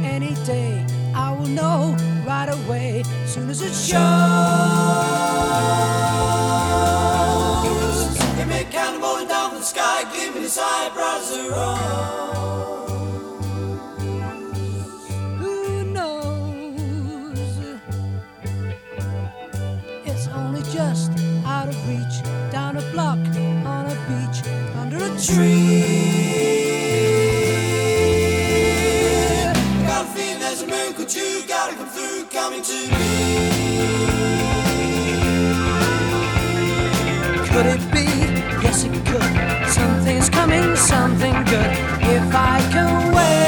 any day. I will know right away, soon as it shows. It may kind of rolling down from the sky, gleaming his eyebrows are on. Who knows? It's only just out of reach, down a block, on a beach, under a tree. Got a feeling there's a miracle too, gotta come through, coming to me. Could it be? Yes, it could. Something's coming, something good, if I can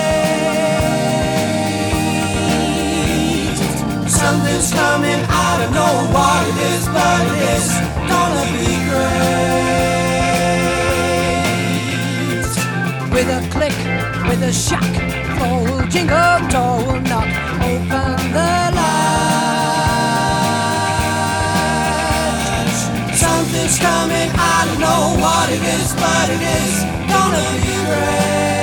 wait. Something's coming, I don't know what it is, but it is gonna be great. With a click, with a shock, floor will jingle, door will knock, open the latch. Something's coming, I don't know what it is, but it is gonna be great.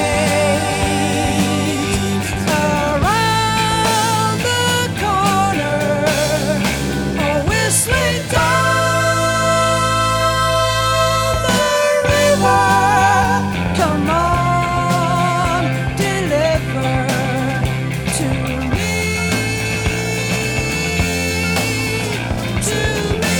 Around the corner, a whistling down the river. Come on, deliver to me, to me.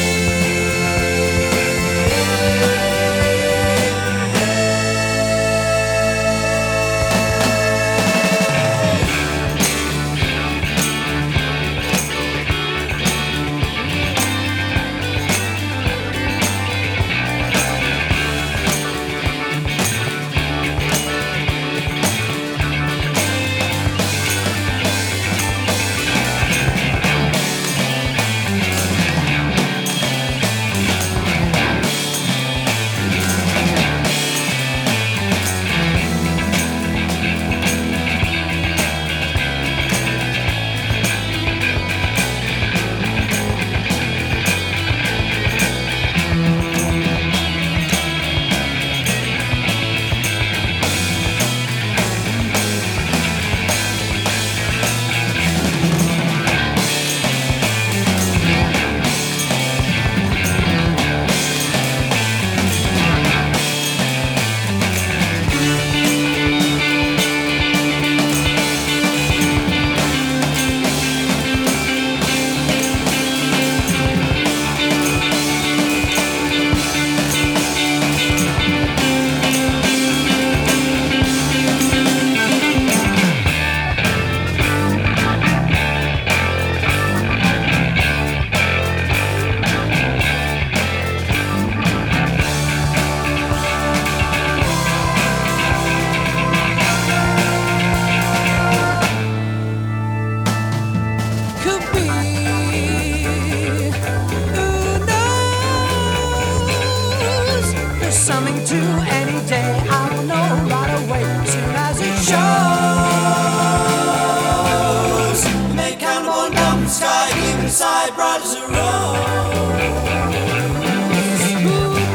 Could be, who knows? There's something to any day, I will know right away, soon as it shows. It may kind of on down the sky, gleaming his eyebrows are on. Who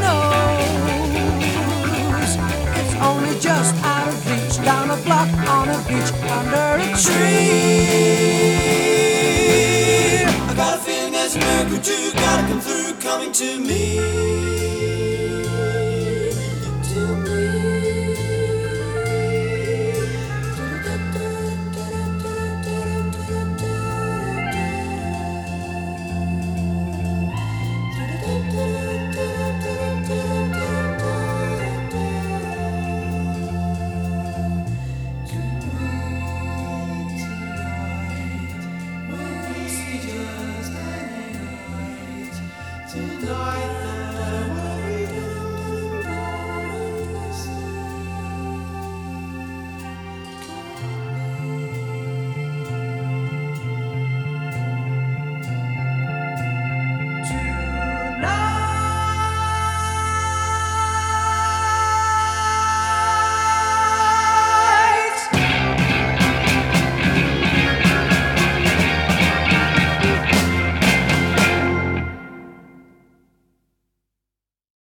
knows? It's only just out of reach, down a block, on a beach, under a tree. I got a feeling there's a miracle too, gotta come through, coming to me.